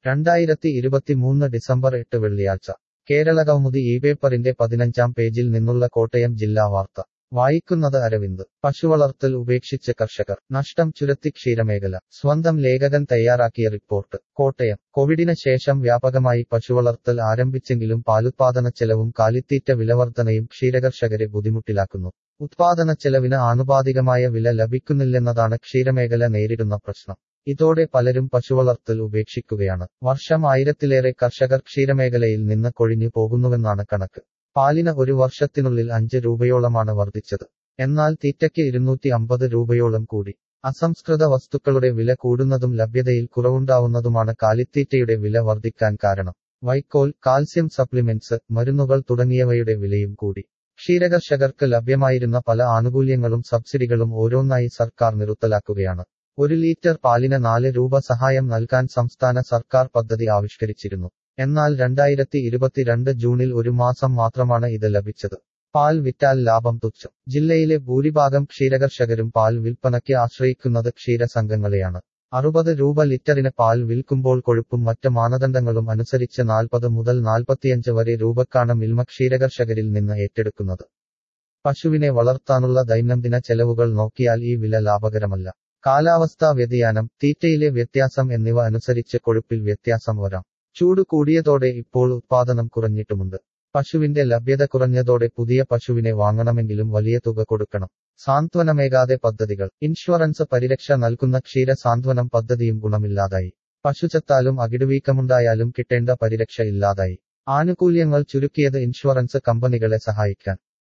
2023 December 8 വെള്ളിയാഴ്ച കേരളകൗമുദി പേപ്പറിന്റെ 15-ാം പേജിൽ നിന്നുള്ള കോട്ടയം ജില്ലാ വാർത്ത വായിക്കുന്നത് അരവിന്ദ്. പശുവളർത്തൽ ഉപേക്ഷിച്ച് കർഷകർ, നഷ്ടം ചുരത്തി ക്ഷീരമേഖല. സ്വന്തം ലേഖകൻ തയ്യാറാക്കിയ റിപ്പോർട്ട്. കോട്ടയം. കോവിഡിന് ശേഷം വ്യാപകമായി പശുവളർത്തൽ ആരംഭിച്ചെങ്കിലും പാലുത്പാദനച്ചെലവും കാലിത്തീറ്റ വിലവർധനയും ക്ഷീരകർഷകരെ ബുദ്ധിമുട്ടിലാക്കുന്നു. ഉത്പാദനച്ചെലവിന് ആനുപാതികമായ വില ലഭിക്കുന്നില്ലെന്നതാണ് ക്ഷീരമേഖല നേരിടുന്ന പ്രശ്നം. ഇതോടെ പലരും പശുവളർത്തൽ ഉപേക്ഷിക്കുകയാണ്. വർഷം 1000-ലേറെ കർഷകർ ക്ഷീരമേഖലയിൽ നിന്ന് കൊഴിഞ്ഞു പോകുന്നുവെന്നാണ് കണക്ക്. പാലിന് ഒരു വർഷത്തിനുള്ളിൽ 5 രൂപയോളമാണ് വർദ്ധിച്ചത്. എന്നാൽ തീറ്റയ്ക്ക് 250 രൂപയോളം കൂടി. അസംസ്കൃത വസ്തുക്കളുടെ വില കൂടുന്നതും ലഭ്യതയിൽ കുറവുണ്ടാവുന്നതുമാണ് കാലിത്തീറ്റയുടെ വില വർദ്ധിക്കാൻ കാരണം. വൈക്കോൽ, കാൽസ്യം സപ്ലിമെന്റ്സ്, മരുന്നുകൾ തുടങ്ങിയവയുടെ വിലയും കൂടി. ക്ഷീരകർഷകർക്ക് ലഭ്യമായിരുന്ന പല ആനുകൂല്യങ്ങളും സബ്സിഡികളും ഓരോന്നായി സർക്കാർ നിർത്തലാക്കുകയാണ്. 1 ലിറ്റർ പാലിന് 4 രൂപ സഹായം നൽകാൻ സംസ്ഥാന സർക്കാർ പദ്ധതി ആവിഷ്കരിച്ചിരുന്നു. എന്നാൽ 2022 ജൂണിൽ 1 മാസം മാത്രമാണ് ഇത് ലഭിച്ചത്. പാൽ വിറ്റാൽ ലാഭം തുച്ഛം. ജില്ലയിലെ ഭൂരിഭാഗം ക്ഷീരകർഷകരും പാൽ വിൽപ്പനയ്ക്ക് ആശ്രയിക്കുന്നത് ക്ഷീരസംഘങ്ങളെയാണ്. 60 രൂപ ലിറ്ററിന് പാൽ വിൽക്കുമ്പോൾ കൊഴുപ്പും മറ്റ് മാനദണ്ഡങ്ങളും അനുസരിച്ച് 40 മുതൽ 45 വരെ രൂപക്കാണ് മിൽമ ക്ഷീരകർഷകരിൽ നിന്ന് ഏറ്റെടുക്കുന്നത്. പശുവിനെ വളർത്താനുള്ള ദൈനംദിന ചെലവുകൾ നോക്കിയാൽ ഈ വില ലാഭകരമല്ല. കാലാവസ്ഥാ വ്യതിയാനം, തീറ്റയിലെ വ്യത്യാസം എന്നിവ അനുസരിച്ച് കൊഴുപ്പിൽ വ്യത്യാസം വരാം. ചൂട് കൂടിയതോടെ ഇപ്പോൾ ഉത്പാദനം കുറഞ്ഞിട്ടുമുണ്ട്. പശുവിന്റെ ലഭ്യത കുറഞ്ഞതോടെ പുതിയ പശുവിനെ വാങ്ങണമെങ്കിലും വലിയ തുക കൊടുക്കണം. സാന്ത്വനമേകാതെ പദ്ധതികൾ. ഇൻഷുറൻസ് പരിരക്ഷ നൽകുന്ന ക്ഷീര സാന്ത്വനം പദ്ധതിയും ഗുണമില്ലാതായി. പശു ചത്താലും അകിടുവീക്കമുണ്ടായാലും കിട്ടേണ്ട പരിരക്ഷ ഇല്ലാതായി. ആനുകൂല്യങ്ങൾ ചുരുക്കിയത് ഇൻഷുറൻസ് കമ്പനികളെ സഹായിക്കാൻ.